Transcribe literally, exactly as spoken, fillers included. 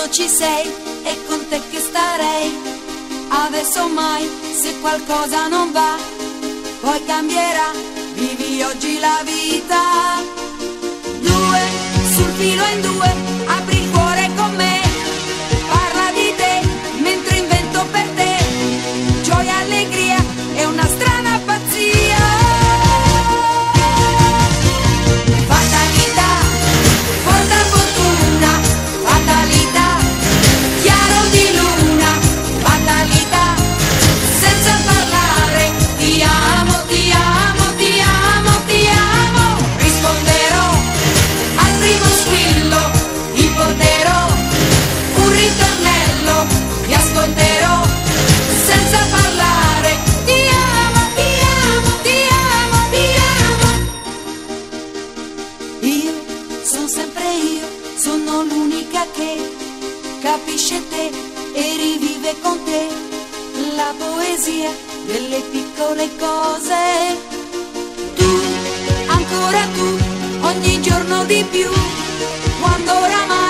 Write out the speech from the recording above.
quando ci sei, è con te che starei. Adesso mai, se qualcosa non va, poi cambierà, vivi oggi la vita. Due, sul filo in due, apri il cuore con me, parla di te, mentre invento per te, gioia, allegria e una strana pazzia. Fatalità, porta fortuna, fatalità, chiaro di luna, fatalità, senza parlare, ti amo, ti amo, ti amo, ti amo, risponderò al primo squillo, ipoterò un ritornello, ti ascolterò senza parlare, ti amo, ti amo, ti amo, ti amo. Io sono sempre io, sono l'unica che capisce te e rivive con te la poesia delle piccole cose. Tu, ancora tu, ogni giorno di più, quando oramai